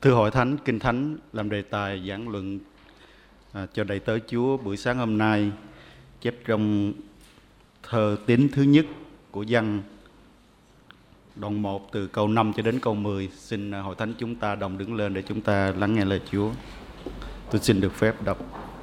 Thưa Hội Thánh, Kinh Thánh làm đề tài giảng luận cho đầy tớ Chúa buổi sáng hôm nay, chép trong thơ Tín thứ nhất của Giăng, đoạn 1 từ câu 5 cho đến câu 10. Xin Hội Thánh chúng ta đồng đứng lên để chúng ta lắng nghe lời Chúa. Tôi xin được phép đọc.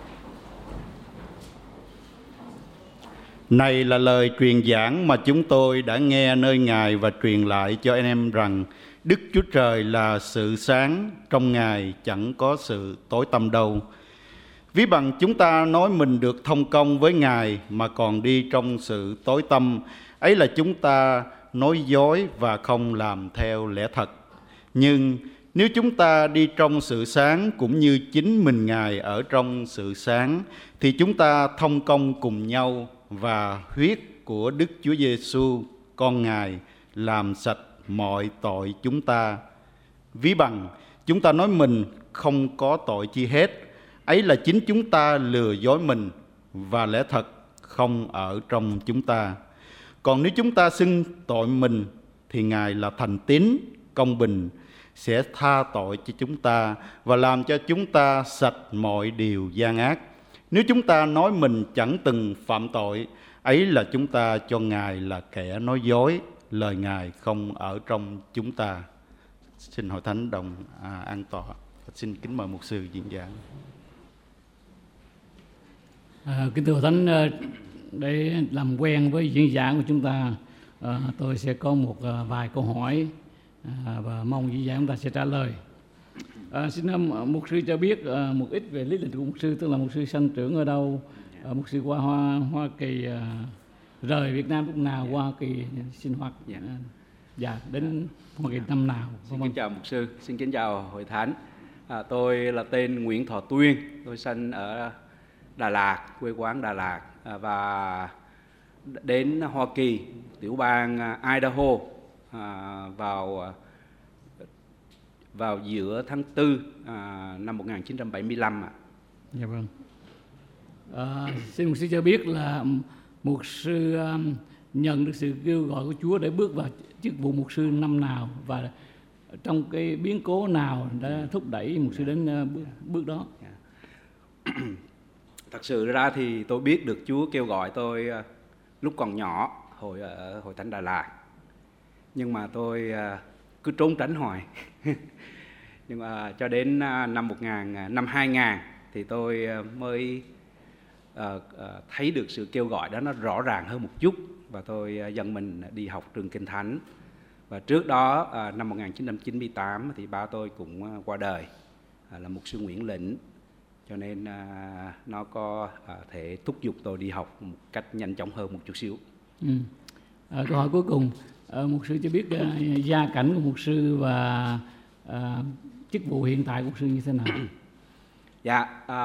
Này là lời truyền giảng mà chúng tôi đã nghe nơi Ngài và truyền lại cho anh em rằng Đức Chúa Trời là sự sáng, trong Ngài chẳng có sự tối tăm đâu. Ví bằng chúng ta nói mình được thông công với Ngài mà còn đi trong sự tối tăm, ấy là chúng ta nói dối và không làm theo lẽ thật. Nhưng nếu chúng ta đi trong sự sáng cũng như chính mình Ngài ở trong sự sáng, thì chúng ta thông công cùng nhau và huyết của Đức Chúa Giêsu con Ngài làm sạch mọi tội chúng ta. Ví bằng chúng ta nói mình không có tội chi hết, ấy là chính chúng ta lừa dối mình và lẽ thật không ở trong chúng ta. Còn nếu chúng ta xưng tội mình thì Ngài là thành tín, công bình, sẽ tha tội cho chúng ta và làm cho chúng ta sạch mọi điều gian ác. Nếu chúng ta nói mình chẳng từng phạm tội, ấy là chúng ta cho Ngài là kẻ nói dối, lời Ngài không ở trong chúng ta. Xin Hội Thánh đồng an tọa. Xin kính mời mục sư diễn giảng. Kính thưa Hội Thánh, để làm quen với diễn giảng của chúng ta, tôi sẽ có một vài câu hỏi và mong diễn giảng chúng ta sẽ trả lời. Xin mục sư cho biết một ít về lý lịch của mục sư, tức là mục sư sanh trưởng ở đâu, mục sư qua Hoa Kỳ, rời Việt Nam lúc nào, qua Hoa Kỳ sinh hoạt đến Hoa Kỳ năm nào. Xin kính chào mục sư, xin kính chào Hội Thánh. Tôi là tên Nguyễn Thọ Tuyên, tôi sinh ở Đà Lạt, quê quán Đà Lạt, và đến Hoa Kỳ, tiểu bang Idaho vào giữa tháng 4 năm 1975. Dạ vâng. Xin mục sư cho biết là mục sư nhận được sự kêu gọi của Chúa để bước vào chức vụ mục sư năm nào, và trong cái biến cố nào đã thúc đẩy mục sư đến bước đó? Thật sự ra thì tôi biết được Chúa kêu gọi tôi lúc còn nhỏ, ở Hội Thánh Đà Lạt. Nhưng mà tôi cứ trốn tránh hoài. Nhưng mà cho đến năm 2000 thì tôi mới thấy được sự kêu gọi đó nó rõ ràng hơn một chút, và tôi dâng mình đi học trường Kinh Thánh. Và trước đó năm 1998 thì ba tôi cũng qua đời, là mục sư Nguyễn Lĩnh, cho nên nó có thể thúc giục tôi đi học một cách nhanh chóng hơn một chút xíu. Câu hỏi cuối cùng, mục sư cho biết gia cảnh của mục sư và chức vụ hiện tại của mục sư như thế nào? Dạ,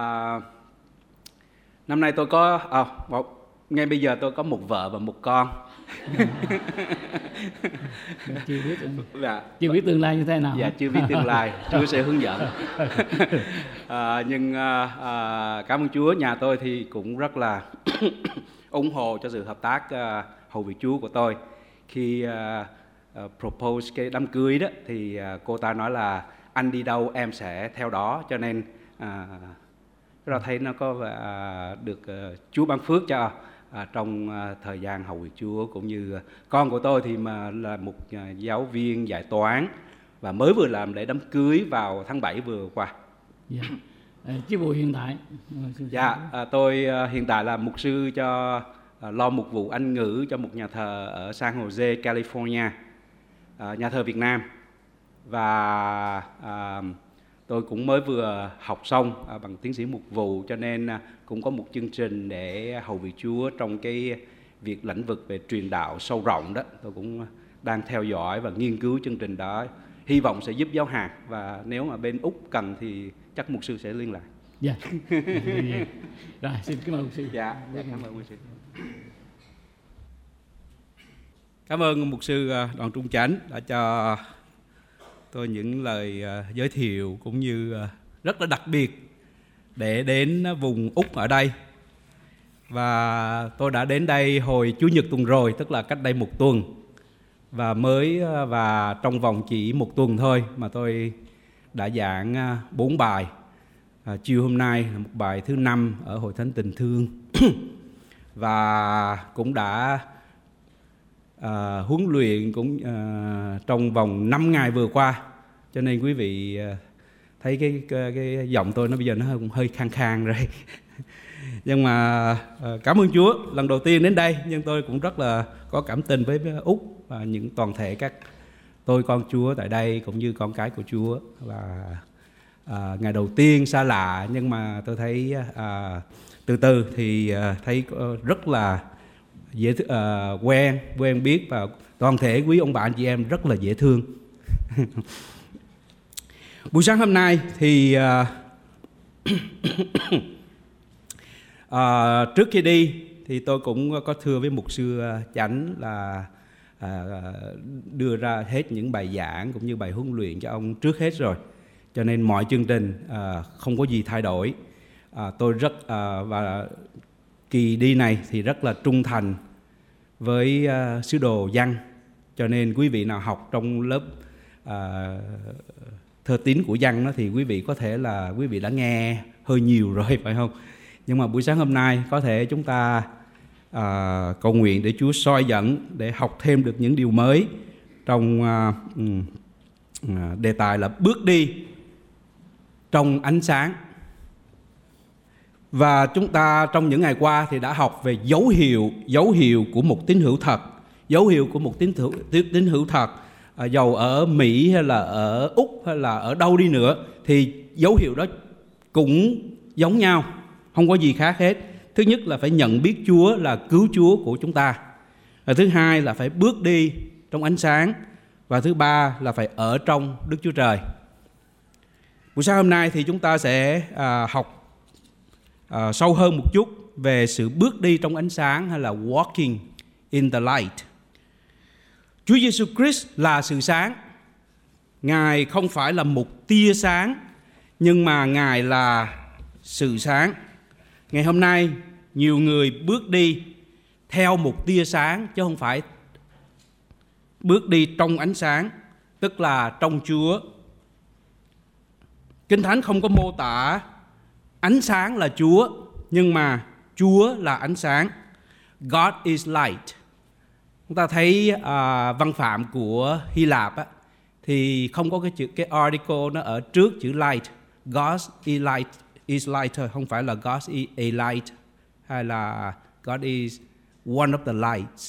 năm nay tôi có ngay bây giờ tôi có một vợ và một con. Chưa biết tương lai như thế nào? Dạ, chưa biết tương lai, Chúa sẽ hướng dẫn. Nhưng cảm ơn Chúa, nhà tôi thì cũng rất là ủng hộ cho sự hợp tác hầu việc Chúa của tôi. Khi propose cái đám cưới đó thì cô ta nói là anh đi đâu em sẽ theo đó, cho nên rồi thấy nó có được Chúa ban phước cho trong thời gian hầu việc Chúa. Cũng như con của tôi thì mà là một giáo viên dạy toán và mới vừa làm lễ đám cưới vào tháng 7 vừa qua. Chức vụ hiện tại? Tôi hiện tại là mục sư cho lo mục vụ Anh ngữ cho một nhà thờ ở San Jose, California, nhà thờ Việt Nam. Và tôi cũng mới vừa học xong bằng tiến sĩ mục vụ, cho nên cũng có một chương trình để hầu việc Chúa trong cái việc lĩnh vực về truyền đạo sâu rộng đó. Tôi cũng đang theo dõi và nghiên cứu chương trình đó, hy vọng sẽ giúp giáo hạt, và nếu mà bên Úc cần thì chắc mục sư sẽ liên lạc. Dạ. Rồi, xin cảm ơn mục sư. Dạ, cảm ơn mục sư. Cảm ơn mục sư Đoàn Trung Chánh đã cho tôi những lời giới thiệu cũng như rất là đặc biệt để đến vùng Úc ở đây. Và tôi đã đến đây hồi Chủ nhật tuần rồi, tức là cách đây một tuần. Và trong vòng chỉ một tuần thôi mà tôi đã giảng 4 bài. Chiều hôm nay là một bài thứ 5 ở Hội Thánh Tình Thương và cũng đã huấn luyện cũng trong vòng 5 ngày vừa qua, cho nên quý vị thấy cái giọng tôi nó bây giờ nó hơi khang khang rồi. Nhưng mà cảm ơn Chúa, lần đầu tiên đến đây nhưng tôi cũng rất là có cảm tình với Úc và những toàn thể các tôi con Chúa tại đây cũng như con cái của Chúa. Và ngày đầu tiên xa lạ nhưng mà tôi thấy từ từ thì thấy rất là dễ quen biết và toàn thể quý ông bà anh chị em rất là dễ thương. Buổi sáng hôm nay thì trước khi đi thì tôi cũng có thưa với mục sư Chánh là đưa ra hết những bài giảng cũng như bài huấn luyện cho ông trước hết rồi, cho nên mọi chương trình không có gì thay đổi. Tôi rất và kỳ đi này thì rất là trung thành với sứ đồ Giăng, cho nên quý vị nào học trong lớp thơ tín của Giăng đó thì quý vị có thể là quý vị đã nghe hơi nhiều rồi phải không? Nhưng mà buổi sáng hôm nay có thể chúng ta cầu nguyện để Chúa soi dẫn để học thêm được những điều mới trong đề tài là bước đi trong ánh sáng. Và chúng ta trong những ngày qua thì đã học về dấu hiệu của một tín hữu thật. Dấu hiệu của một tín hữu thật, dầu ở Mỹ hay là ở Úc hay là ở đâu đi nữa thì dấu hiệu đó cũng giống nhau, không có gì khác hết. Thứ nhất là phải nhận biết Chúa là cứu Chúa của chúng ta. Và thứ hai là phải bước đi trong ánh sáng. Và thứ ba là phải ở trong Đức Chúa Trời. Buổi sáng hôm nay thì chúng ta sẽ học sâu hơn một chút về sự bước đi trong ánh sáng hay là walking in the light. Chúa Giêsu Christ là sự sáng. Ngài không phải là một tia sáng, nhưng mà Ngài là sự sáng. Ngày hôm nay nhiều người bước đi theo một tia sáng chứ không phải bước đi trong ánh sáng, tức là trong Chúa. Kinh Thánh không có mô tả ánh sáng là Chúa, nhưng mà Chúa là ánh sáng. God is light. Chúng ta thấy văn phạm của Hy Lạp á, thì không có cái article nó ở trước chữ light. God is light thôi, không phải là God is a light hay là God is one of the lights.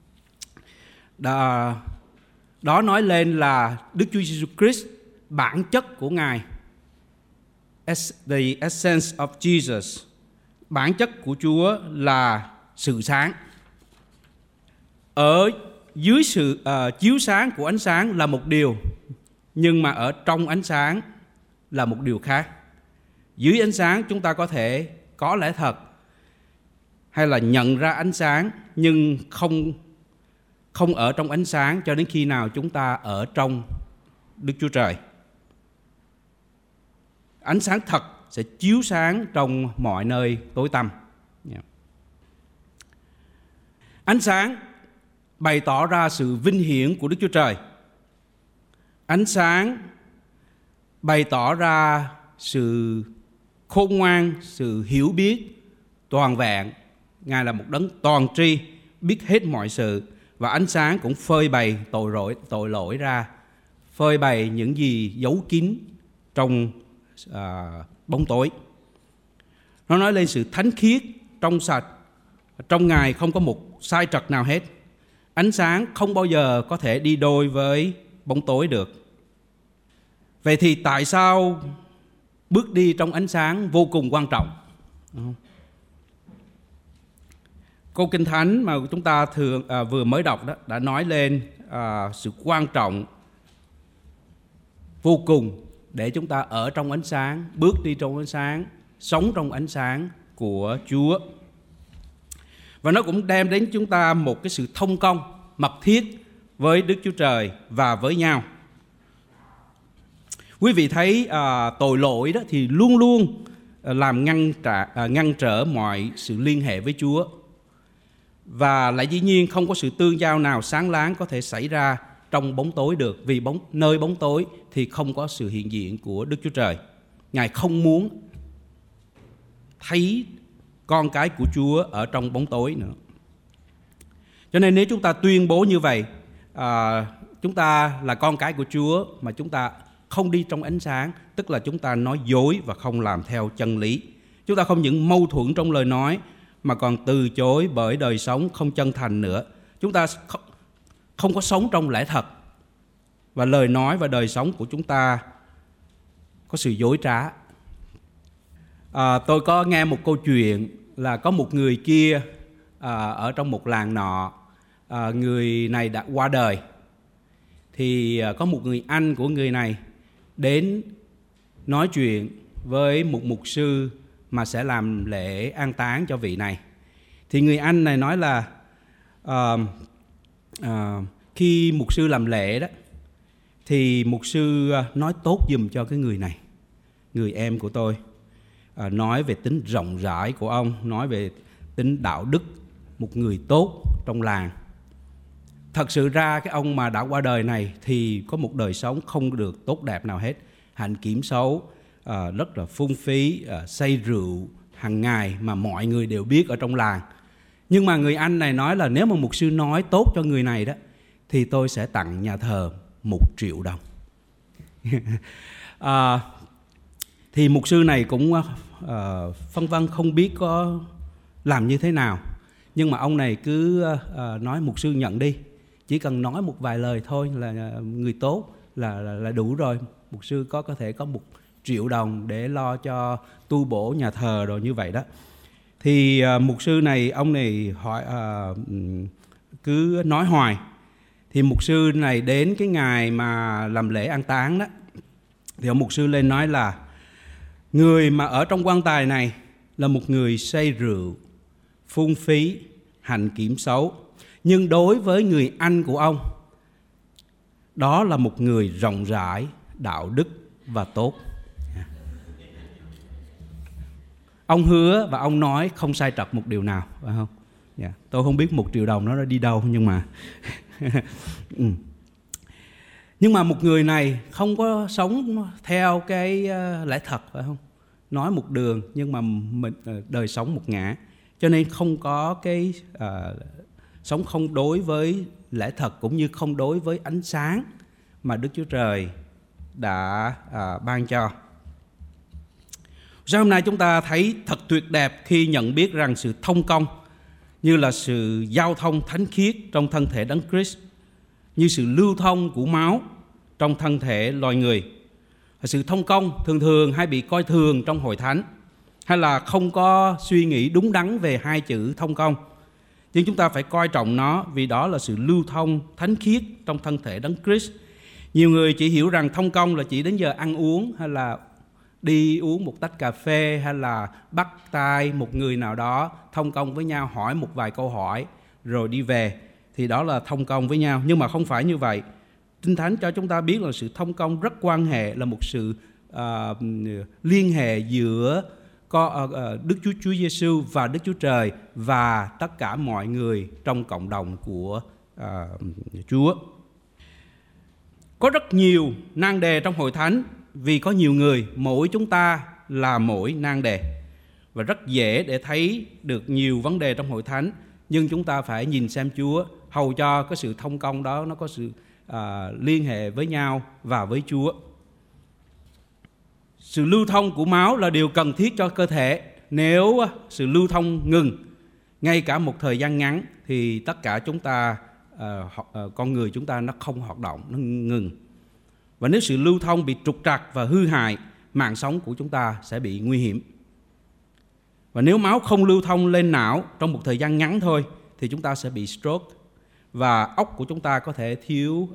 Đó nói lên là Đức Chúa Jesus Christ, bản chất của Ngài, the essence of Jesus, bản chất của Chúa là sự sáng. Ở dưới sự chiếu sáng của ánh sáng là một điều, nhưng mà ở trong ánh sáng là một điều khác. Dưới ánh sáng chúng ta có thể có lẽ thật hay là nhận ra ánh sáng, nhưng không ở trong ánh sáng cho đến khi nào chúng ta ở trong Đức Chúa Trời. Ánh sáng thật sẽ chiếu sáng trong mọi nơi tối tăm. Ánh sáng bày tỏ ra sự vinh hiển của Đức Chúa Trời. Ánh sáng bày tỏ ra sự khôn ngoan, sự hiểu biết toàn vẹn. Ngài là một đấng toàn tri, biết hết mọi sự. Và ánh sáng cũng phơi bày tội lỗi ra, phơi bày những gì giấu kín trong bóng tối. Nó nói lên sự thánh khiết, trong sạch. Trong Ngài không có một sai trật nào hết. Ánh sáng không bao giờ có thể đi đôi với bóng tối được. Vậy thì tại sao bước đi trong ánh sáng vô cùng quan trọng? Câu Kinh Thánh mà chúng ta vừa mới đọc đó đã nói lên sự quan trọng vô cùng để chúng ta ở trong ánh sáng, bước đi trong ánh sáng, sống trong ánh sáng của Chúa. Và nó cũng đem đến chúng ta một cái sự thông công mật thiết với Đức Chúa Trời và với nhau. Quý vị thấy tội lỗi đó thì luôn luôn làm ngăn trở mọi sự liên hệ với Chúa. Và lại dĩ nhiên không có sự tương giao nào sáng láng có thể xảy ra trong bóng tối được, vì nơi bóng tối thì không có sự hiện diện của Đức Chúa Trời. Ngài không muốn thấy con cái của Chúa ở trong bóng tối nữa. Cho nên nếu chúng ta tuyên bố như vậy, chúng ta là con cái của Chúa mà chúng ta không đi trong ánh sáng, tức là chúng ta nói dối và không làm theo chân lý. Chúng ta không những mâu thuẫn trong lời nói mà còn từ chối bởi đời sống không chân thành nữa. Chúng ta không có sống trong lẽ thật, và lời nói và đời sống của chúng ta có sự dối trá. Tôi có nghe một câu chuyện là có một người kia ở trong một làng nọ, người này đã qua đời. Thì có một người anh của người này đến nói chuyện với một mục sư mà sẽ làm lễ an táng cho vị này. Thì người anh này nói là khi mục sư làm lễ đó, thì mục sư nói tốt giùm cho cái người này, người em của tôi, nói về tính rộng rãi của ông, nói về tính đạo đức, một người tốt trong làng. Thật sự ra cái ông mà đã qua đời này thì có một đời sống không được tốt đẹp nào hết, hạnh kiểm xấu, rất là phung phí, say rượu hàng ngày mà mọi người đều biết ở trong làng. Nhưng mà người anh này nói là nếu mà mục sư nói tốt cho người này đó, thì tôi sẽ tặng nhà thờ 1 triệu đồng. Thì mục sư này cũng phân vân không biết có làm như thế nào. Nhưng mà ông này cứ nói mục sư nhận đi, chỉ cần nói một vài lời thôi là người tốt là đủ rồi. Mục sư có thể có 1 triệu đồng để lo cho tu bổ nhà thờ rồi như vậy đó. Thì mục sư này, ông này hỏi, cứ nói hoài. Thì mục sư này đến cái ngày mà làm lễ an táng đó, thì ông mục sư lên nói là người mà ở trong quan tài này là một người say rượu, phung phí, hành kiểm xấu. Nhưng đối với người anh của ông, đó là một người rộng rãi, đạo đức và tốt. Ông hứa và ông nói không sai trật một điều nào, phải không? Tôi không biết 1 triệu đồng nó đi đâu, nhưng mà nhưng mà một người này không có sống theo cái lẽ thật, phải không? Nói một đường nhưng mà đời sống một ngã, cho nên không có cái sống không đối với lẽ thật, cũng như không đối với ánh sáng mà Đức Chúa Trời đã ban cho. Sau hôm nay chúng ta thấy thật tuyệt đẹp khi nhận biết rằng sự thông công như là sự giao thông thánh khiết trong thân thể Đấng Christ, như sự lưu thông của máu trong thân thể loài người. Sự thông công thường hay bị coi thường trong hội thánh, hay là không có suy nghĩ đúng đắn về 2 chữ thông công. Nhưng chúng ta phải coi trọng nó, vì đó là sự lưu thông thánh khiết trong thân thể Đấng Christ. Nhiều người chỉ hiểu rằng thông công là chỉ đến giờ ăn uống, hay là đi uống một tách cà phê, hay là bắt tay một người nào đó thông công với nhau, hỏi một vài câu hỏi rồi đi về, thì đó là thông công với nhau. Nhưng mà không phải như vậy. Kinh Thánh cho chúng ta biết là sự thông công rất quan hệ, là một sự liên hệ giữa Đức Chúa Giêsu và Đức Chúa Trời và tất cả mọi người trong cộng đồng của Chúa. Có rất nhiều nan đề trong hội thánh, vì có nhiều người, mỗi chúng ta là mỗi nan đề, và rất dễ để thấy được nhiều vấn đề trong hội thánh. Nhưng chúng ta phải nhìn xem Chúa, hầu cho cái sự thông công đó nó có sự liên hệ với nhau và với Chúa. Sự lưu thông của máu là điều cần thiết cho cơ thể. Nếu sự lưu thông ngừng ngay cả một thời gian ngắn thì tất cả chúng ta, con người chúng ta nó không hoạt động, nó ngừng. Và nếu sự lưu thông bị trục trặc và hư hại, mạng sống của chúng ta sẽ bị nguy hiểm. Và nếu máu không lưu thông lên não trong một thời gian ngắn thôi thì chúng ta sẽ bị stroke, và óc của chúng ta có thể thiếu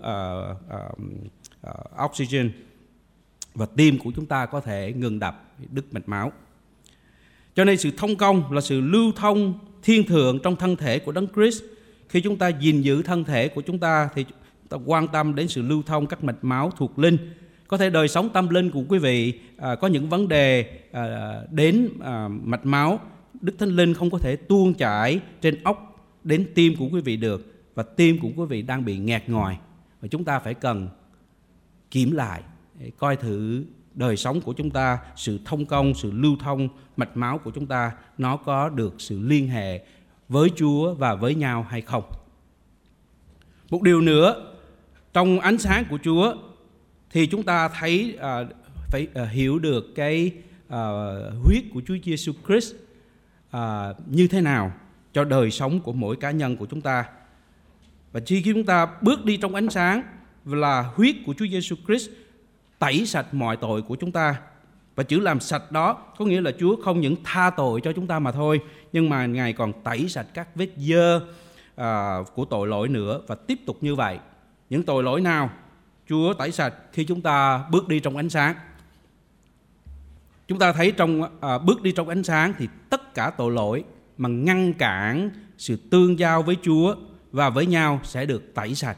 oxygen, và tim của chúng ta có thể ngừng đập, đứt mạch máu. Cho nên sự thông công là sự lưu thông thiên thượng trong thân thể của Đấng Christ. Khi chúng ta gìn giữ thân thể của chúng ta thì ta quan tâm đến sự lưu thông các mạch máu thuộc linh. Có thể đời sống tâm linh của quý vị có những vấn đề đến mạch máu, Đức Thánh Linh không có thể tuôn chảy trên óc đến tim của quý vị được, và tim của quý vị đang bị nghẹt ngòi, và chúng ta phải cần kiểm lại, coi thử đời sống của chúng ta, sự thông công, sự lưu thông mạch máu của chúng ta nó có được sự liên hệ với Chúa và với nhau hay không. Một điều nữa, trong ánh sáng của Chúa thì chúng ta thấy phải hiểu được cái huyết của Chúa Giêsu Christ như thế nào cho đời sống của mỗi cá nhân của chúng ta. Và khi chúng ta bước đi trong ánh sáng là huyết của Chúa Giêsu Christ tẩy sạch mọi tội của chúng ta. Và chữ làm sạch đó có nghĩa là Chúa không những tha tội cho chúng ta mà thôi, nhưng mà Ngài còn tẩy sạch các vết dơ của tội lỗi nữa. Và tiếp tục như vậy, những tội lỗi nào Chúa tẩy sạch khi chúng ta bước đi trong ánh sáng. Chúng ta thấy bước đi trong ánh sáng thì tất cả tội lỗi mà ngăn cản sự tương giao với Chúa và với nhau sẽ được tẩy sạch.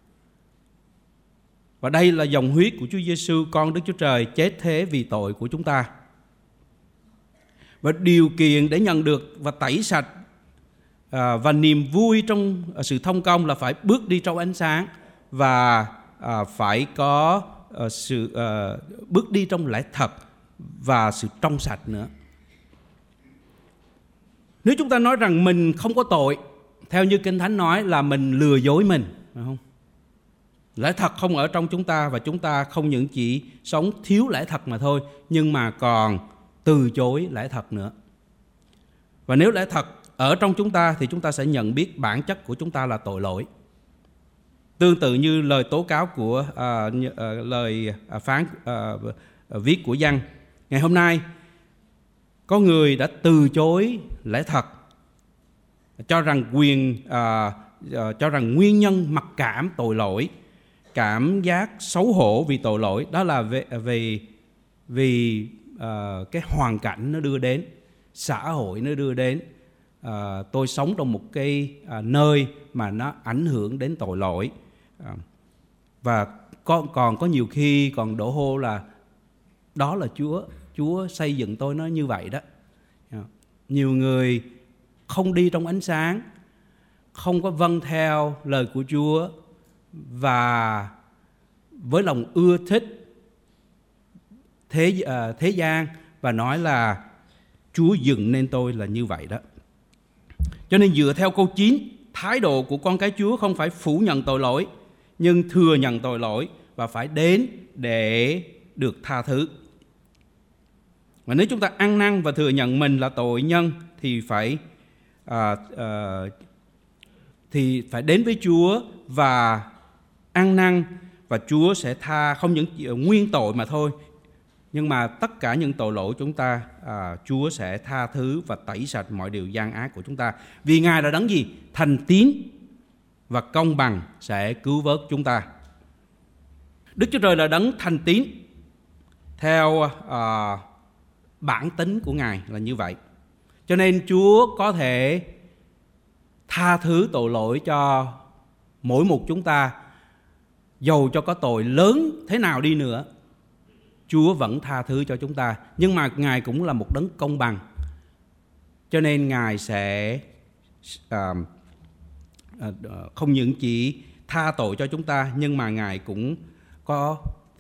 Và đây là dòng huyết của Chúa Giêsu, con Đức Chúa Trời, chết thế vì tội của chúng ta. Và điều kiện để nhận được và tẩy sạch và niềm vui trong sự thông công là phải bước đi trong ánh sáng và phải có sự bước đi trong lẽ thật và sự trong sạch nữa. Nếu chúng ta nói rằng mình không có tội, theo như Kinh Thánh nói là mình lừa dối mình, phải không? Lẽ thật không ở trong chúng ta, và chúng ta không những chỉ sống thiếu lẽ thật mà thôi, nhưng mà còn từ chối lẽ thật nữa. Và nếu lẽ thật ở trong chúng ta thì chúng ta sẽ nhận biết bản chất của chúng ta là tội lỗi. Tương tự như lời tố cáo của lời phán viết của Giăng. Ngày hôm nay có người đã từ chối lẽ thật, cho rằng nguyên nhân mặc cảm tội lỗi, cảm giác xấu hổ vì tội lỗi đó là vì cái hoàn cảnh nó đưa đến, xã hội nó đưa đến. Tôi sống trong một cái nơi mà nó ảnh hưởng đến tội lỗi, và còn có nhiều khi còn đổ hô là đó là Chúa xây dựng tôi nó như vậy đó. Nhiều người không đi trong ánh sáng, không có vâng theo lời của Chúa, và với lòng ưa thích thế gian và nói là Chúa dựng nên tôi là như vậy đó. Cho nên dựa theo câu 9, thái độ của con cái Chúa không phải phủ nhận tội lỗi, nhưng thừa nhận tội lỗi và phải đến để được tha thứ. Và nếu chúng ta ăn năn và thừa nhận mình là tội nhân thì phải đến với Chúa và ăn năn, và Chúa sẽ tha không những nguyên tội mà thôi, nhưng mà tất cả những tội lỗi chúng ta, Chúa sẽ tha thứ và tẩy sạch mọi điều gian ác của chúng ta. Vì Ngài là đấng gì? Thành tín và công bằng sẽ cứu vớt chúng ta. Đức Chúa Trời là đấng thành tín, theo bản tính của Ngài là như vậy. Cho nên Chúa có thể tha thứ tội lỗi cho mỗi một chúng ta, dầu cho có tội lớn thế nào đi nữa, Chúa vẫn tha thứ cho chúng ta. Nhưng mà Ngài cũng là một đấng công bằng, cho nên Ngài sẽ không những chỉ tha tội cho chúng ta, nhưng mà Ngài cũng có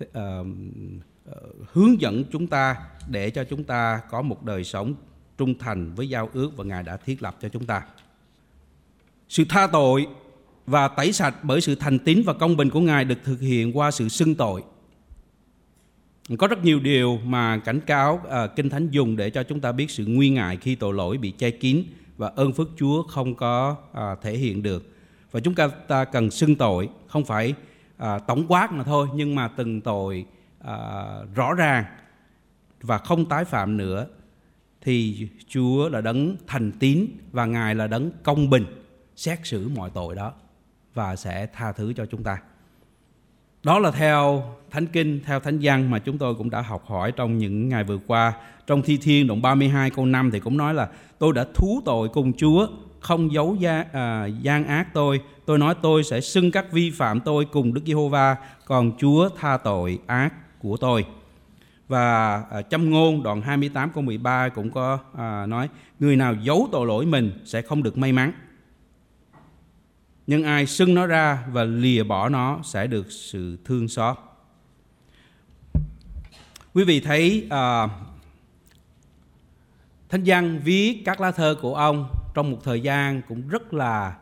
hướng dẫn chúng ta để cho chúng ta có một đời sống trung thành với giao ước và Ngài đã thiết lập cho chúng ta. Sự tha tội và tẩy sạch bởi sự thành tín và công bình của Ngài được thực hiện qua sự xưng tội. Có rất nhiều điều mà cảnh cáo Kinh Thánh dùng để cho chúng ta biết sự nguy ngại khi tội lỗi bị che kín và ơn phước Chúa không có thể hiện được. Và chúng ta cần xưng tội, không phải tổng quát mà thôi, nhưng mà từng tội rõ ràng và không tái phạm nữa, thì Chúa là đấng thành tín và Ngài là đấng công bình xét xử mọi tội đó và sẽ tha thứ cho chúng ta. Đó là theo Thánh Kinh, theo Thánh Giăng mà chúng tôi cũng đã học hỏi trong những ngày vừa qua. Trong Thi Thiên đoạn 32 câu 5 thì cũng nói là tôi đã thú tội cùng Chúa, không giấu gian ác tôi. Tôi nói tôi sẽ xưng các vi phạm tôi cùng Đức Giê-hô-va, còn Chúa tha tội ác của tôi. Và Châm ngôn đoạn 28 câu 13 cũng có nói người nào giấu tội lỗi mình sẽ không được may mắn. nhưng ai xưng nó ra và lìa bỏ nó sẽ được sự thương xót. Quý vị thấy Thánh Giăng viết các lá thơ của ông trong một thời gian cũng rất là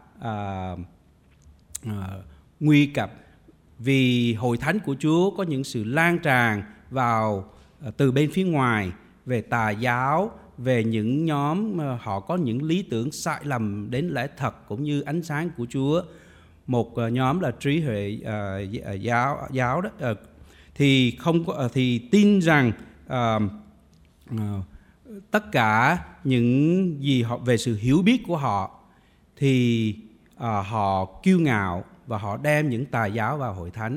nguy cập, vì hội thánh của Chúa có những sự lan tràn vào từ bên phía ngoài về tà giáo, về những nhóm họ có những lý tưởng sai lầm đến lẽ thật cũng như ánh sáng của Chúa. Một nhóm là trí huệ giáo đó, thì tin rằng tất cả những gì họ về sự hiểu biết của họ thì họ kiêu ngạo và họ đem những tà giáo vào hội thánh.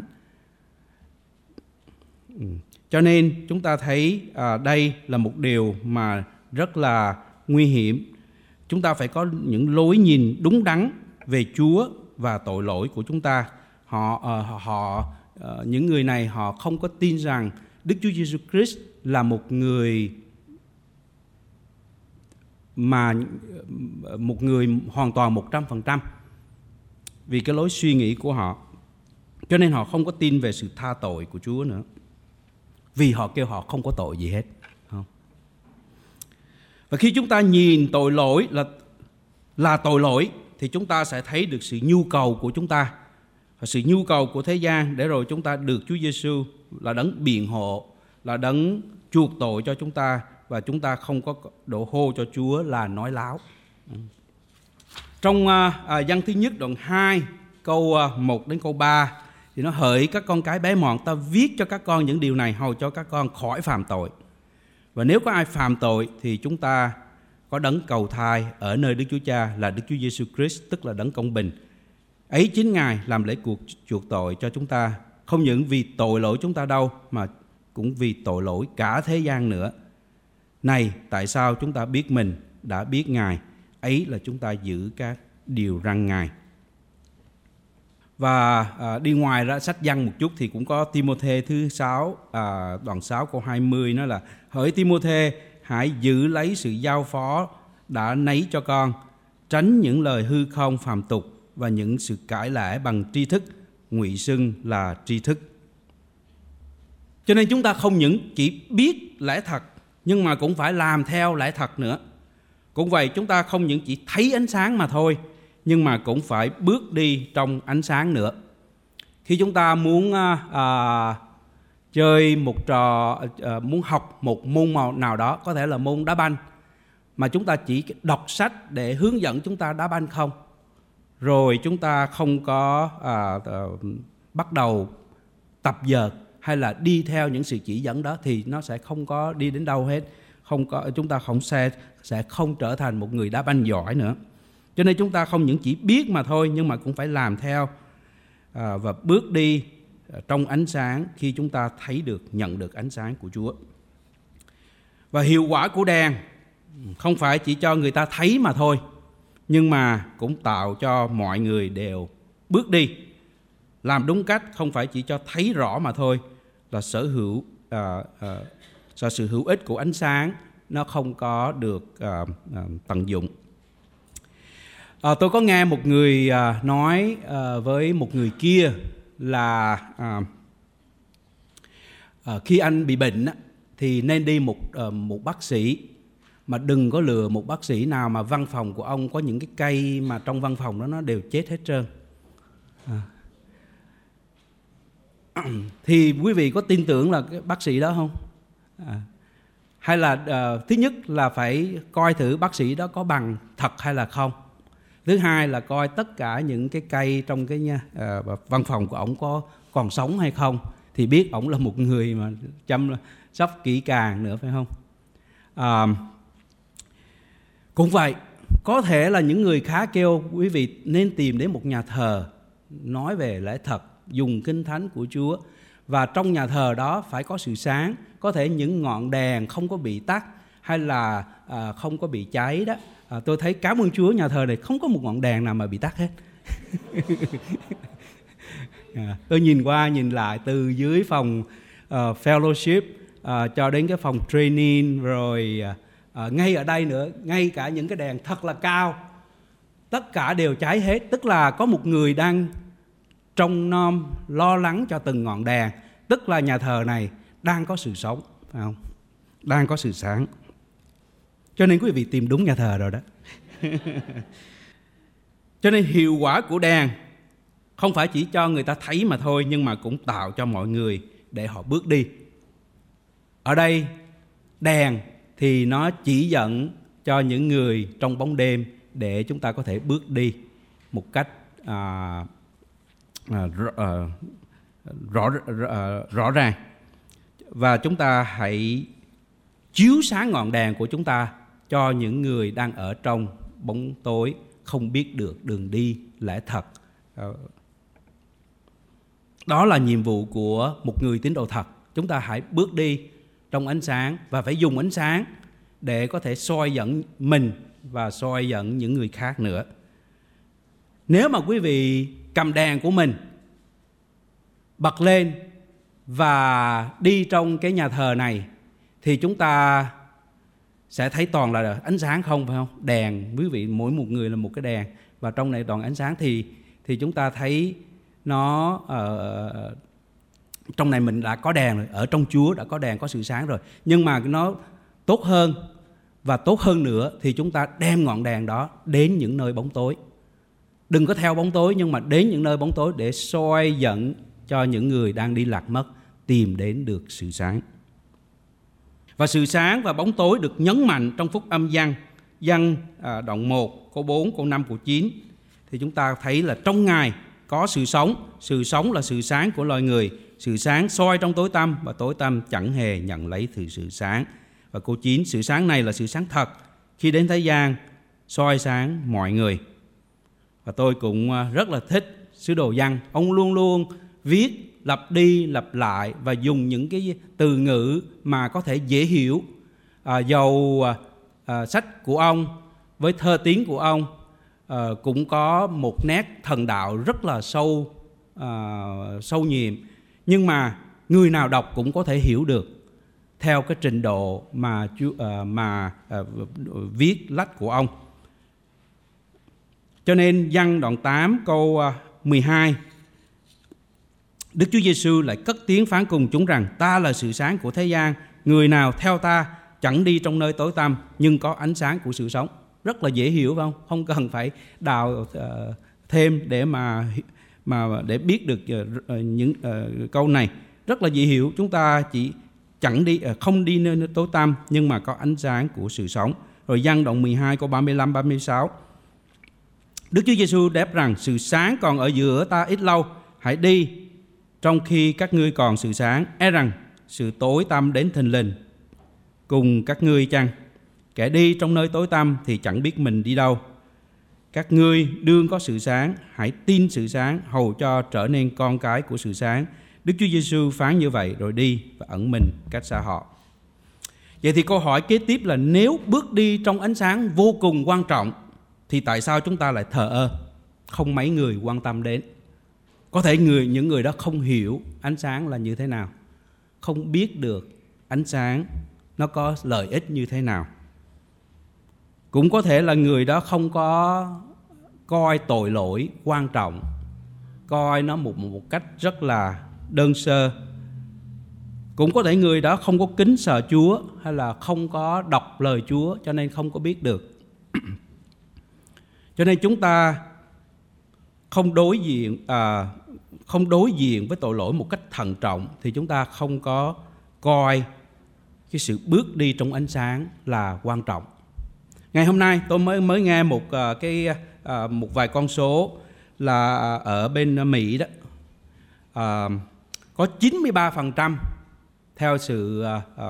Cho nên chúng ta thấy đây là một điều mà rất là nguy hiểm. Chúng ta phải có những lối nhìn đúng đắn về Chúa và tội lỗi của chúng ta. Những người này họ không có tin rằng Đức Chúa Giêsu Christ là một người hoàn toàn 100%, vì cái lối suy nghĩ của họ. Cho nên họ không có tin về sự tha tội của Chúa nữa, vì họ kêu họ không có tội gì hết. Và khi chúng ta nhìn tội lỗi là tội lỗi thì chúng ta sẽ thấy được sự nhu cầu của chúng ta và sự nhu cầu của thế gian, để rồi chúng ta được Chúa Giêsu là đấng biện hộ, là đấng chuộc tội cho chúng ta, và chúng ta không có đổ hô cho Chúa là nói láo. Trong Giăng thứ nhất đoạn 2 câu 1 đến câu 3 thì nó: hỡi các con cái bé mọn, ta viết cho các con những điều này hầu cho các con khỏi phạm tội. Và nếu có ai phạm tội thì chúng ta có đấng cầu thai ở nơi Đức Chúa Cha là Đức Chúa Giêsu Christ, tức là đấng công bình. Ấy chính Ngài làm lễ cuộc chuộc tội cho chúng ta, không những vì tội lỗi chúng ta đâu, mà cũng vì tội lỗi cả thế gian nữa. Này, tại sao chúng ta biết mình đã biết Ngài? Ấy là chúng ta giữ các điều răn Ngài. Và đi ngoài ra sách Giăng một chút thì cũng có Ti-mô-thê thứ 6, đoạn 6 câu 20, nó là: hỡi Ti-mô-thê, hãy giữ lấy sự giao phó đã nấy cho con, tránh những lời hư không phàm tục và những sự cãi lẽ bằng tri thức, ngụy xưng là tri thức. Cho nên chúng ta không những chỉ biết lẽ thật, nhưng mà cũng phải làm theo lẽ thật nữa. Cũng vậy, chúng ta không những chỉ thấy ánh sáng mà thôi, nhưng mà cũng phải bước đi trong ánh sáng nữa. Khi chúng ta muốn chơi một trò, muốn học một môn nào đó, có thể là môn đá banh, mà chúng ta chỉ đọc sách để hướng dẫn chúng ta đá banh không, rồi chúng ta không có bắt đầu tập vợt hay là đi theo những sự chỉ dẫn đó, thì nó sẽ không có đi đến đâu hết. Chúng ta sẽ không trở thành một người đá banh giỏi nữa. Cho nên chúng ta không những chỉ biết mà thôi, nhưng mà cũng phải làm theo và bước đi trong ánh sáng khi chúng ta nhận được ánh sáng của Chúa. Và hiệu quả của đèn không phải chỉ cho người ta thấy mà thôi, nhưng mà cũng tạo cho mọi người đều bước đi làm đúng cách, không phải chỉ cho thấy rõ mà thôi, là sở hữu sự hữu ích của ánh sáng nó không có được tận dụng. Tôi có nghe một người nói với một người kia là khi anh bị bệnh thì nên đi một bác sĩ, mà đừng có lừa một bác sĩ nào mà văn phòng của ông có những cái cây mà trong văn phòng đó nó đều chết hết trơn. Thì quý vị có tin tưởng là cái bác sĩ đó không? Hay là thứ nhất là phải coi thử bác sĩ đó có bằng thật hay là không. Thứ hai là coi tất cả những cái cây trong cái văn phòng của ổng có còn sống hay không, thì biết ổng là một người mà chăm sóc kỹ càng nữa, phải không? Cũng vậy, có thể là những người khá kêu quý vị nên tìm đến một nhà thờ nói về lẽ thật, dùng kinh thánh của Chúa, và trong nhà thờ đó phải có sự sáng. Có thể những ngọn đèn không có bị tắt hay là không có bị cháy đó. Tôi thấy cảm ơn Chúa, nhà thờ này không có một ngọn đèn nào mà bị tắt hết. Tôi nhìn qua nhìn lại từ dưới phòng fellowship cho đến cái phòng training, rồi ngay ở đây nữa, ngay cả những cái đèn thật là cao tất cả đều cháy hết. Tức là có một người đang trông nom lo lắng cho từng ngọn đèn. Tức là nhà thờ này đang có sự sống, phải không? Đang có sự sáng. Cho nên quý vị tìm đúng nhà thờ rồi đó. Cho nên hiệu quả của đèn không phải chỉ cho người ta thấy mà thôi, nhưng mà cũng tạo cho mọi người để họ bước đi. Ở đây đèn thì nó chỉ dẫn cho những người trong bóng đêm để chúng ta có thể bước đi một cách rõ ràng. Và chúng ta hãy chiếu sáng ngọn đèn của chúng ta cho những người đang ở trong bóng tối, không biết được đường đi lẽ thật. Đó là nhiệm vụ của một người tín đồ thật. Chúng ta hãy bước đi trong ánh sáng và phải dùng ánh sáng để có thể soi dẫn mình và soi dẫn những người khác nữa. Nếu mà quý vị cầm đèn của mình bật lên và đi trong cái nhà thờ này thì chúng ta sẽ thấy toàn là ánh sáng không, phải không? Đèn, quý vị mỗi một người là một cái đèn và trong này toàn ánh sáng thì chúng ta thấy nó trong này mình đã có đèn rồi, ở trong Chúa đã có đèn, có sự sáng rồi. Nhưng mà nó tốt hơn và tốt hơn nữa thì chúng ta đem ngọn đèn đó đến những nơi bóng tối. Đừng có theo bóng tối, nhưng mà đến những nơi bóng tối để soi dẫn cho những người đang đi lạc mất tìm đến được sự sáng. Và sự sáng và bóng tối được nhấn mạnh trong phúc âm Giăng đoạn 1, câu 4, câu 5, câu 9. Thì chúng ta thấy là trong Ngài có sự sống là sự sáng của loài người. Sự sáng soi trong tối tăm và tối tăm chẳng hề nhận lấy từ sự sáng. Và câu 9, sự sáng này là sự sáng thật khi đến thế gian soi sáng mọi người. Và tôi cũng rất là thích sứ đồ Giăng. Ông luôn luôn viết lặp đi lặp lại và dùng những cái từ ngữ mà có thể dễ hiểu. Dầu sách của ông với thơ tiếng của ông cũng có một nét thần đạo rất là sâu nhiệm, nhưng mà người nào đọc cũng có thể hiểu được theo cái trình độ mà viết lách của ông. Cho nên Giăng đoạn 8 câu 12, Đức Chúa Giêsu lại cất tiếng phán cùng chúng rằng: ta là sự sáng của thế gian, người nào theo ta chẳng đi trong nơi tối tăm nhưng có ánh sáng của sự sống. Rất là dễ hiểu, phải không? Không cần phải đào thêm để biết được những câu này. Rất là dễ hiểu. Chúng ta chỉ không đi nơi tối tăm nhưng mà có ánh sáng của sự sống. Rồi Giăng đoạn 12 câu 35 36. Đức Chúa Giêsu đáp rằng: sự sáng còn ở giữa ta ít lâu, hãy đi trong khi các ngươi còn sự sáng, e rằng sự tối tăm đến thình lình cùng các ngươi chăng? Kẻ đi trong nơi tối tăm thì chẳng biết mình đi đâu. Các ngươi đương có sự sáng, hãy tin sự sáng, hầu cho trở nên con cái của sự sáng. Đức Chúa Giêsu phán như vậy rồi đi và ẩn mình cách xa họ. Vậy thì câu hỏi kế tiếp là nếu bước đi trong ánh sáng vô cùng quan trọng thì tại sao chúng ta lại thờ ơ, không mấy người quan tâm đến? Có thể những người đó không hiểu ánh sáng là như thế nào, không biết được ánh sáng nó có lợi ích như thế nào. Cũng có thể là người đó không có coi tội lỗi quan trọng, coi nó một cách rất là đơn sơ. Cũng có thể người đó không có kính sợ Chúa hay là không có đọc lời Chúa cho nên không có biết được. Cho nên chúng ta không đối diện với tội lỗi một cách thận trọng thì chúng ta không có coi cái sự bước đi trong ánh sáng là quan trọng. Ngày hôm nay tôi mới nghe một vài con số là ở bên Mỹ đó, có 93% theo sự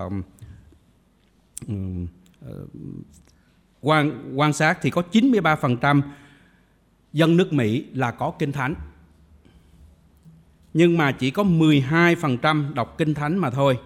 quan sát thì có 93% dân nước Mỹ là có Kinh Thánh. Nhưng mà chỉ có 12% đọc Kinh Thánh mà thôi.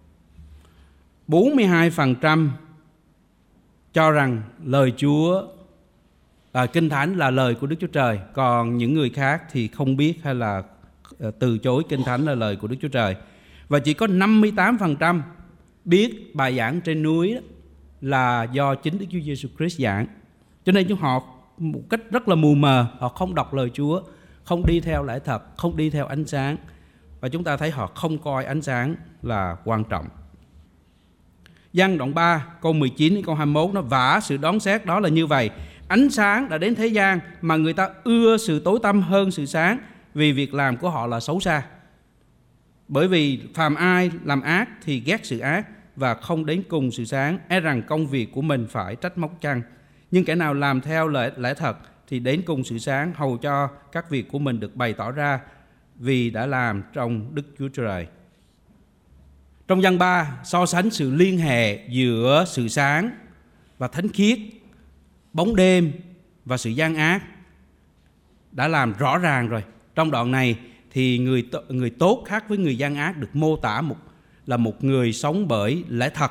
42% cho rằng lời Chúa, Kinh Thánh là lời của Đức Chúa Trời. Còn những người khác thì không biết hay là từ chối Kinh Thánh là lời của Đức Chúa Trời. Và chỉ có 58% biết bài giảng trên núi đó là do chính Đức Chúa Giêsu Christ giảng. Cho nên họ một cách rất là mù mờ, họ không đọc lời Chúa, không đi theo lẽ thật, không đi theo ánh sáng. Và chúng ta thấy họ không coi ánh sáng là quan trọng. Giăng đoạn 3 câu 19 đến câu 21 nó vả sự đoán xét đó là như vậy: ánh sáng đã đến thế gian mà người ta ưa sự tối tăm hơn sự sáng, vì việc làm của họ là xấu xa. Bởi vì phàm ai làm ác thì ghét sự ác và không đến cùng sự sáng, e rằng công việc của mình phải trách móc chăng. Nhưng kẻ nào làm theo lẽ thật thì đến cùng sự sáng, hầu cho các việc của mình được bày tỏ ra, vì đã làm trong Đức Chúa Trời. Trong Giăng 3 so sánh sự liên hệ giữa sự sáng và thánh khiết, bóng đêm và sự gian ác đã làm rõ ràng rồi. Trong đoạn này thì người tốt khác với người gian ác được mô tả là một người sống bởi lẽ thật.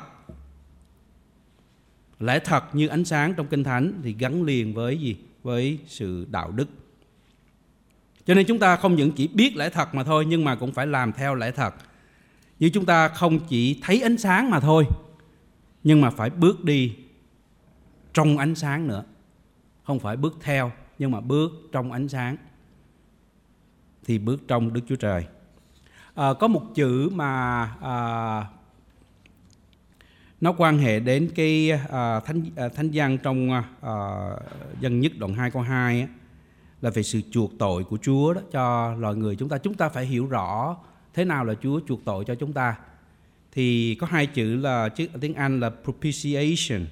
Lẽ thật như ánh sáng trong Kinh Thánh thì gắn liền với gì? Với sự đạo đức. Cho nên chúng ta không những chỉ biết lẽ thật mà thôi, nhưng mà cũng phải làm theo lẽ thật. Như chúng ta không chỉ thấy ánh sáng mà thôi, nhưng mà phải bước đi trong ánh sáng nữa. Không phải bước theo, nhưng mà bước trong ánh sáng, thì bước trong Đức Chúa Trời. Có một chữ mà nó quan hệ đến cái thánh văn trong Dân Nhất đoạn 2 câu 2 á, là về sự chuộc tội của Chúa đó cho loài người chúng ta. Chúng ta phải hiểu rõ thế nào là Chúa chuộc tội cho chúng ta. Thì có hai chữ là tiếng Anh là propitiation.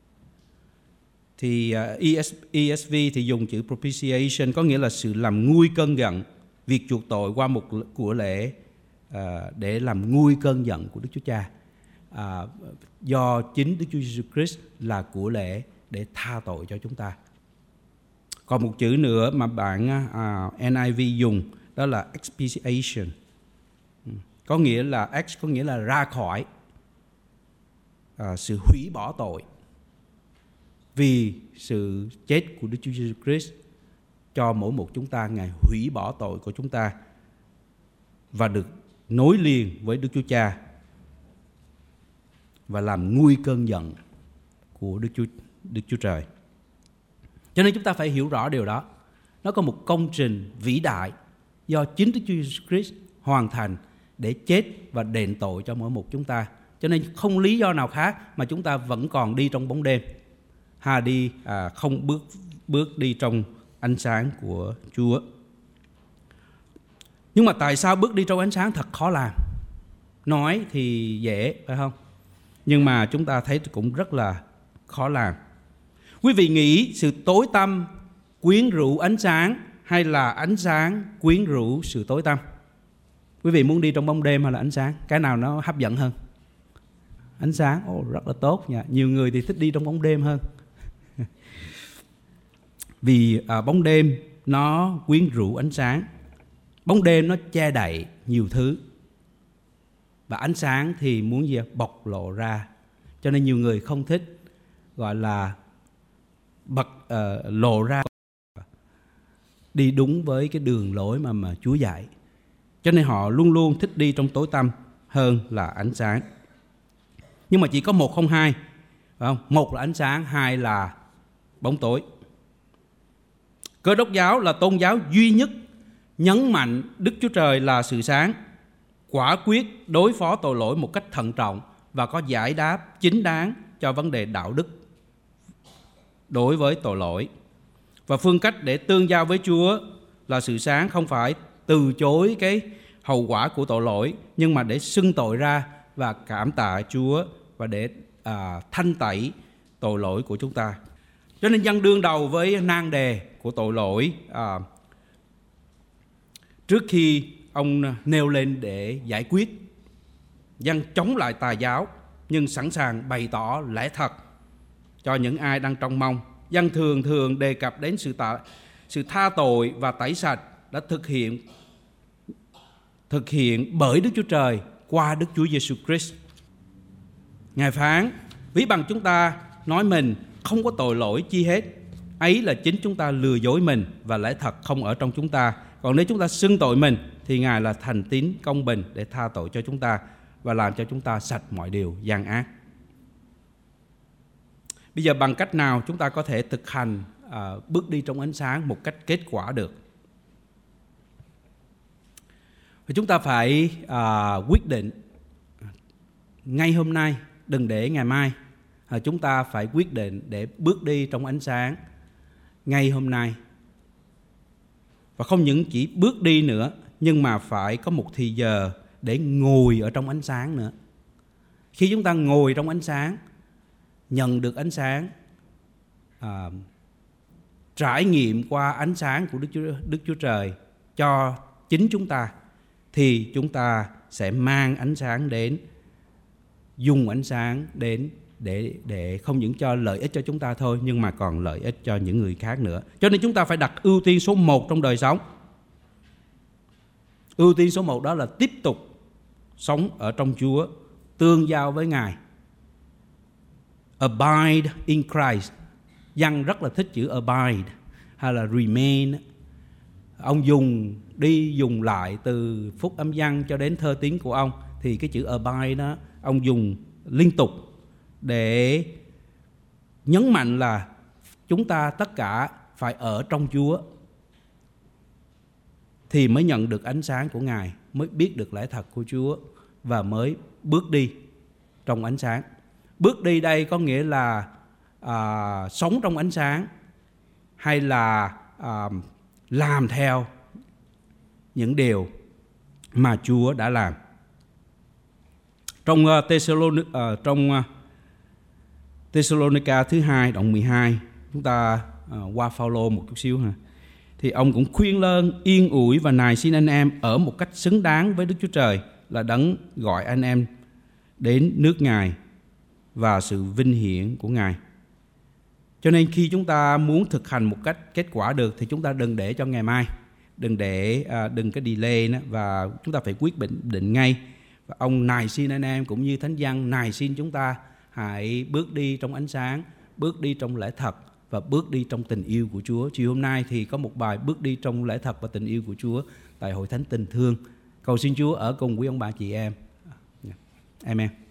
Thì ESV thì dùng chữ propitiation, có nghĩa là sự làm nguôi cơn giận. Việc chuộc tội qua một của lễ để làm nguôi cơn giận của Đức Chúa Cha. Do chính Đức Chúa Jesus Christ là của lễ để tha tội cho chúng ta. Còn một chữ nữa mà bản NIV dùng đó là expiation. Có nghĩa là có nghĩa là ra khỏi, sự hủy bỏ tội vì sự chết của Đức Chúa Jesus Christ cho mỗi một chúng ta. Ngài hủy bỏ tội của chúng ta và được nối liền với Đức Chúa Cha và làm nguôi cơn giận của Đức Chúa Trời. Cho nên chúng ta phải hiểu rõ điều đó. Nó có một công trình vĩ đại do chính Đức Chúa Jesus Christ hoàn thành để chết và đền tội cho mỗi một chúng ta. Cho nên không lý do nào khác mà chúng ta vẫn còn đi trong bóng đêm, không bước đi trong ánh sáng của Chúa. Nhưng mà tại sao bước đi trong ánh sáng thật khó làm? Nói thì dễ, phải không? Nhưng mà chúng ta thấy cũng rất là khó làm. Quý vị nghĩ sự tối tăm quyến rũ ánh sáng hay là ánh sáng quyến rũ sự tối tăm? Quý vị muốn đi trong bóng đêm hay là ánh sáng? Cái nào nó hấp dẫn hơn? Ánh sáng, rất là tốt nha. Nhiều người thì thích đi trong bóng đêm hơn. Vì bóng đêm nó quyến rũ ánh sáng. Bóng đêm nó che đậy nhiều thứ. Và ánh sáng thì muốn gì? Bộc lộ ra. Cho nên nhiều người không thích gọi là lộ ra, đi đúng với cái đường lối mà Chúa dạy. Cho nên họ luôn luôn thích đi trong tối tăm hơn là ánh sáng. Nhưng mà chỉ có một không hai, phải không? Một là ánh sáng, hai là bóng tối. Cơ đốc giáo là tôn giáo duy nhất nhấn mạnh Đức Chúa Trời là sự sáng, quả quyết đối phó tội lỗi một cách thận trọng và có giải đáp chính đáng cho vấn đề đạo đức đối với tội lỗi. Và phương cách để tương giao với Chúa là sự sáng, không phải từ chối cái hậu quả của tội lỗi, nhưng mà để xưng tội ra và cảm tạ Chúa và để thanh tẩy tội lỗi của chúng ta. Cho nên Giăng đương đầu với nan đề của tội lỗi trước khi ông nêu lên để giải quyết. Giăng chống lại tà giáo nhưng sẵn sàng bày tỏ lẽ thật cho những ai đang trông mong. Giăng thường đề cập đến sự tha tội và tẩy sạch đã thực hiện bởi Đức Chúa Trời qua Đức Chúa Giêsu Christ. Ngài phán: ví bằng chúng ta nói mình không có tội lỗi chi hết, ấy là chính chúng ta lừa dối mình và lẽ thật không ở trong chúng ta. Còn nếu chúng ta xưng tội mình thì Ngài là thành tín công bình để tha tội cho chúng ta và làm cho chúng ta sạch mọi điều gian ác. Bây giờ bằng cách nào chúng ta có thể thực hành bước đi trong ánh sáng một cách kết quả được. Và chúng ta phải quyết định ngay hôm nay, đừng để ngày mai. Chúng ta phải quyết định để bước đi trong ánh sáng ngay hôm nay. Và không những chỉ bước đi nữa, nhưng mà phải có một thì giờ để ngồi ở trong ánh sáng nữa. Khi chúng ta ngồi trong ánh sáng, nhận được ánh sáng, trải nghiệm qua ánh sáng của Đức Chúa Trời cho chính chúng ta, thì chúng ta sẽ mang ánh sáng đến, dùng ánh sáng đến để không những cho lợi ích cho chúng ta thôi, nhưng mà còn lợi ích cho những người khác nữa. Cho nên chúng ta phải đặt ưu tiên số 1 trong đời sống. Ưu tiên số 1 đó là tiếp tục sống ở trong Chúa, tương giao với Ngài. Abide in Christ. Giăng rất là thích chữ abide hay là remain. Ông dùng lại từ Phúc Âm Giăng cho đến thơ tín của ông, thì cái chữ abide đó ông dùng liên tục để nhấn mạnh là chúng ta tất cả phải ở trong Chúa thì mới nhận được ánh sáng của Ngài, mới biết được lẽ thật của Chúa và mới bước đi trong ánh sáng. Bước đi đây có nghĩa là sống trong ánh sáng, hay là làm theo những điều mà Chúa đã làm. Trong Thessalonica thứ 2 đoạn 12, chúng ta qua Phaolô một chút xíu ha. Thì ông cũng khuyên lơn, yên ủi và nài xin anh em ở một cách xứng đáng với Đức Chúa Trời, là đấng gọi anh em đến nước Ngài và sự vinh hiển của Ngài. Cho nên khi chúng ta muốn thực hành một cách kết quả được thì chúng ta đừng để cho ngày mai, đừng có delay nữa, và chúng ta phải quyết định ngay. Và ông nài xin anh em cũng như Thánh Giăng nài xin chúng ta hãy bước đi trong ánh sáng, bước đi trong lẽ thật và bước đi trong tình yêu của Chúa. Chiều hôm nay thì có một bài bước đi trong lẽ thật và tình yêu của Chúa tại Hội Thánh Tình Thương. Cầu xin Chúa ở cùng quý ông bà chị em. Amen.